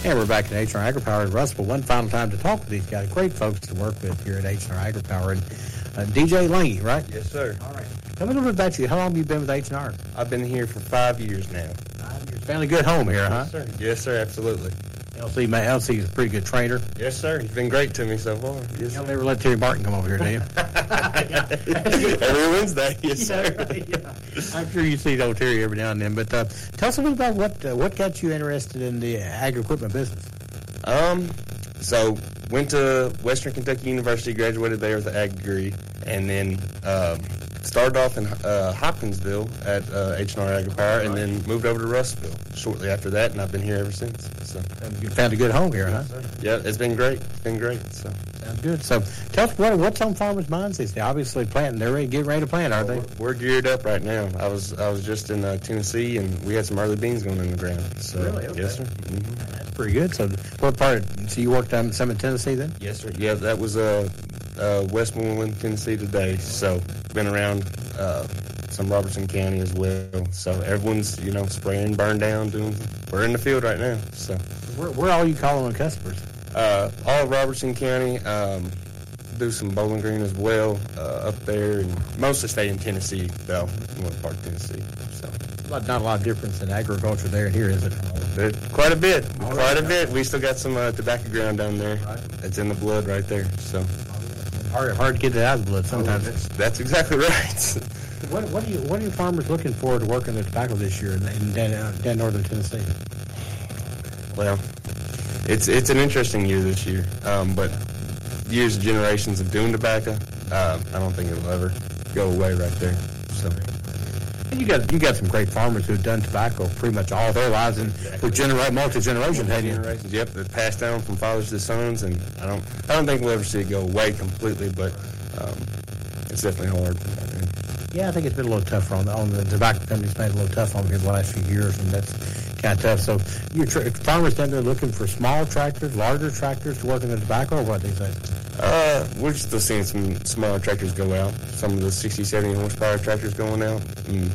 And we're back at H&R AgriPower in Russellville. One final time to talk with these guys. Great folks to work with here at H&R AgriPower. And DJ Lange, right? Yes, sir. All right. Tell me a little bit about you. How long have you been with H&R? I've been here for 5 years now. 5 years. Found a good home here, huh? Yes, sir. Yes, sir, absolutely. LC is a pretty good trainer. Yes, sir. He's been great to me so far. Yes, You sir. don't ever let Terry Martin come over here, do you? Every Wednesday, yes, sir. Yeah. I'm sure you see old Terry every now and then. But tell us a little about what got you interested in the ag equipment business. So went to Western Kentucky University, graduated there with an ag degree, and then started off in Hopkinsville at H&R AgriPower, and then moved over to Russellville shortly after that, and I've been here ever since. So You found a good home here, huh? yeah, it's been great. It's been great. So Sounds good. So tell us what's on farmers' minds these days. Obviously planting. They're getting ready to plant, aren't they? we're geared up right now. I was just in Tennessee, and we had some early beans going in the ground. So Really? Okay. yes, sir. Mm-hmm. That's pretty good. So what part? So you worked down some in Tennessee then? Yes, sir. Yeah, that was Westmoreland, Tennessee today. So been around some Robertson County as well. So everyone's spraying, burn down, we're in the field right now. So Where all you calling on customers? all of Robertson County, do some Bowling Green as well up there, and mostly stay in Tennessee though, one part of Tennessee. So Not a lot of difference in agriculture there and here, is it? quite a bit. We still got some tobacco ground down there. It's in the blood right there. So Hard to get it out of the blood sometimes. that's exactly right. What are your farmers looking for to work in the tobacco this year in down northern Tennessee? Well, it's an interesting year this year, but years and generations of doing tobacco, I don't think it'll ever go away right there. So And you got some great farmers who've done tobacco pretty much all their lives and who generate multi-generations, haven't you? generations, yep, they're passed down from fathers to sons, and I don't think we'll ever see it go away completely, but it's definitely hard. Yeah, I think it's been a little tough on the tobacco companies. Made it a little tough on here the last few years, and that's kind of tough. So, farmers down there looking for small tractors, larger tractors to work in the tobacco, or what these days? We're still seeing some smaller tractors go out. Some of the 60, 70 horsepower tractors going out.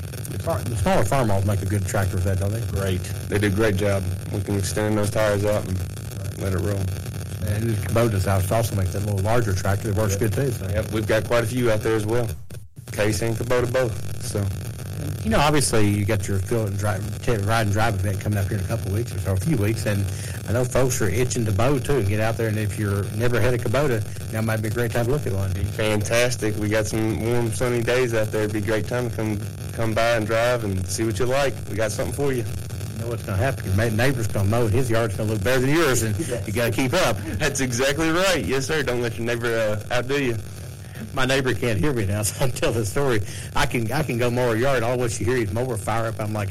The smaller farmers make a good tractor with that, don't they? Great. They did a great job. We can extend those tires out and let it roll. And Kubota's also makes that little larger tractor that works good too. So. Yep, we've got quite a few out there as well. Case and Kubota both. So Obviously you got your field and ride and drive event coming up here in a couple of weeks or a few weeks, and I know folks are itching to mow too and get out there. And if you're never had a Kubota, now might be a great time to look at one. fantastic. We got some warm, sunny days out there. It'd be a great time to come by and drive and see what you like. We got something for you. You know what's going to happen? Your neighbor's going to mow, and his yard's going to look better than yours, and you got to keep up. That's exactly right. Yes, sir. Don't let your neighbor outdo you. My neighbor can't hear me now, so I tell the story. I can go mow her yard. All what you hear is mower fire up. I'm like,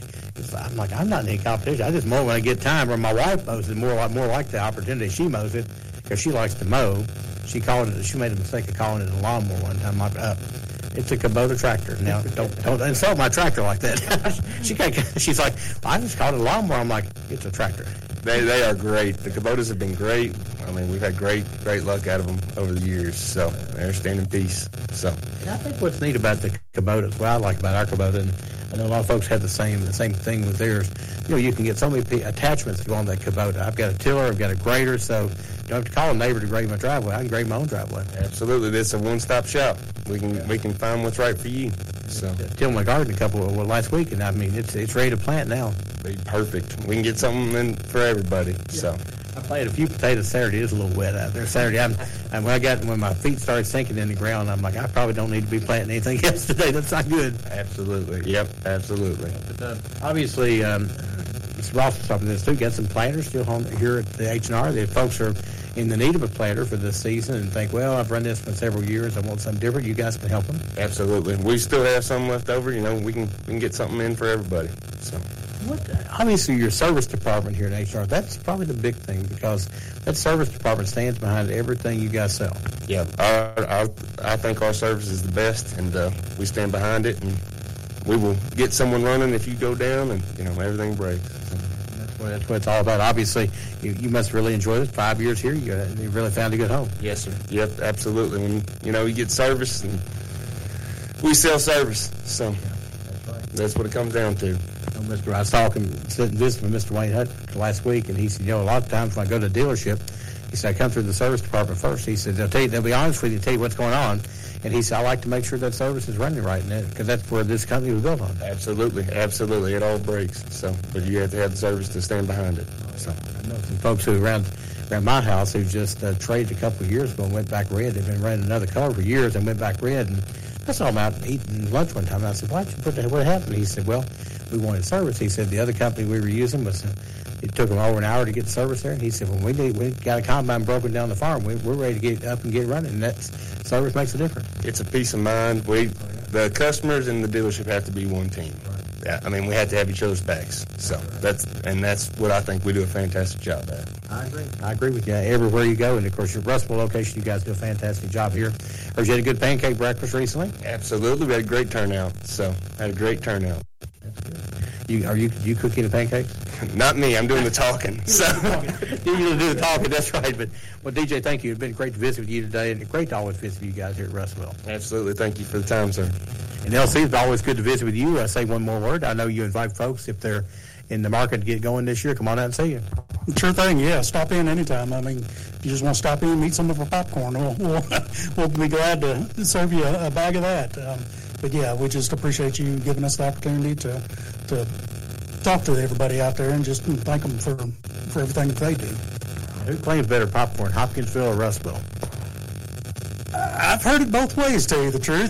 I'm not in any competition. I just mow when I get time. Or my wife mows it more like the opportunity she mows it because she likes to mow. She made a mistake of calling it a lawnmower one time. It's a Kubota tractor. Now don't insult my tractor like that. She's like, well, I just called it a lawnmower. I'm like, it's a tractor. They are great. The Kubotas have been great. I mean, we've had great luck out of them over the years. So they're standing peace. So and I think what's neat about the Kubotas, what I like about our Kubota, and I know a lot of folks have the same thing with theirs. You can get so many attachments to go on that Kubota. I've got a tiller, I've got a grader, so you don't have to call a neighbor to grade my driveway. I can grade my own driveway. Absolutely, it's a one-stop shop. We can find what's right for you. So tilled my garden last week, and I mean it's ready to plant now. Be perfect. We can get something in for everybody. Yeah. So I planted a few potatoes Saturday. It was a little wet out there Saturday. When my feet started sinking in the ground, I'm like, I probably don't need to be planting anything else today. That's not good. Absolutely. Yep. Absolutely. But, obviously, Mr. Ross was talking to this too. Got some planters still here at the H&R. The folks are in the need of a planter for this season and think, well, I've run this for several years. I want something different. You guys can help them. Absolutely. We still have some left over. We can get something in for everybody. So. Obviously, your service department here at H&R, that's probably the big thing because that service department stands behind everything you guys sell. Yeah, I think our service is the best, and we stand behind it, and we will get someone running if you go down and, everything breaks. So. That's what it's all about. Obviously, you must really enjoy this. 5 years here, you really found a good home. Yes, sir. Yep, absolutely. When, you get service, and we sell service, so that's what it comes down to. I was talking, sitting visiting with Mr. Wayne Hutt last week, and he said, a lot of times when I go to a dealership, he said, I come through the service department first. He said, they'll be honest with you, tell you what's going on. And he said, I like to make sure that service is running right, because that's where this company was built on. Absolutely. It all breaks. But you have to have the service to stand behind it. So I know some folks who around my house who just traded a couple of years ago and went back red. They've been running another color for years and went back red. And I saw him out eating lunch one time. And I said, why'd you put that? What happened? He said, well, we wanted service. He said, the other company we were using was, it took them over an hour to get service there. And he said, well, we got a combine broken down the farm. We're ready to get up and get running. And that service makes a difference. It's a peace of mind. The customers and the dealership have to be one team. Yeah, I mean, we have to have each other's backs. So that's what I think we do a fantastic job at. I agree with you. Everywhere you go, and of course your Russellville location, you guys do a fantastic job here. Heard you had a good pancake breakfast recently. Absolutely, we had a great turnout. That's good. Are you cooking the pancakes? Not me. I'm doing the talking. So you do the talking. That's right. But DJ, thank you. It's been great to visit with you today, and great to always visit with you guys here at Russellville. Absolutely. Thank you for the time, sir. And LC, it's always good to visit with you. I say one more word. I know you invite folks if they're in the market to get going this year. Come on out and see you. Sure thing. Yeah, stop in anytime. I mean, if you just want to stop in and eat some of our popcorn, we'll be glad to serve you a bag of that. But yeah, we just appreciate you giving us the opportunity to talk to everybody out there and just thank them for everything that they do. Who claims better popcorn, Hopkinsville or Russellville? I've heard it both ways, to tell you the truth,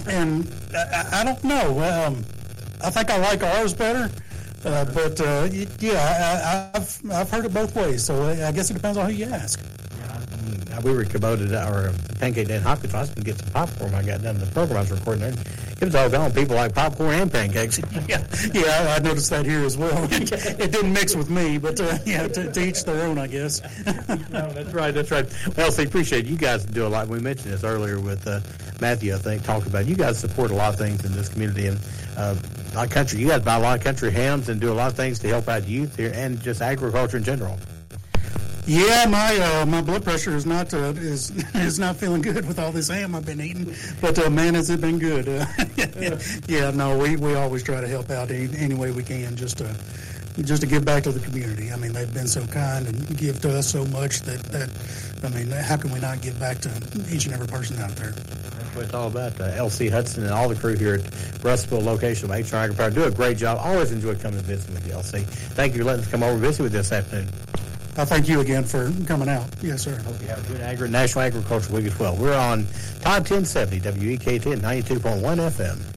I don't know. I think I like ours better, but I've heard it both ways. So I guess it depends on who you ask. We were promoted our pancake day in Hopkinsville. I was going to get some popcorn when I got done the program I was recording there. It was all gone. People like popcorn and pancakes. Yeah, I noticed that here as well. It didn't mix with me, but to each their own, I guess. No, that's right. Well, see, appreciate it. You guys do a lot. We mentioned this earlier with Matthew, I think, talked about you guys support a lot of things in this community, and a lot of country. You guys buy a lot of country hams and do a lot of things to help out youth here and just agriculture in general. Yeah, my blood pressure is not feeling good with all this ham I've been eating, but man, has it been good. Yeah, no, we always try to help out any way we can, just to give back to the community. I mean, they've been so kind and give to us so much that I mean, how can we not give back to each and every person out there? That's what it's all about. L.C. Hudson and all the crew here at Russellville location of H&R AgriPower do a great job. Always enjoy coming and visiting with you, L.C. Thank you for letting us come over and visit with you this afternoon. I thank you again for coming out. Yes, sir. Hope you have a good National Agriculture Week as well. We're on Todd 1070 WEKT 92.1 FM.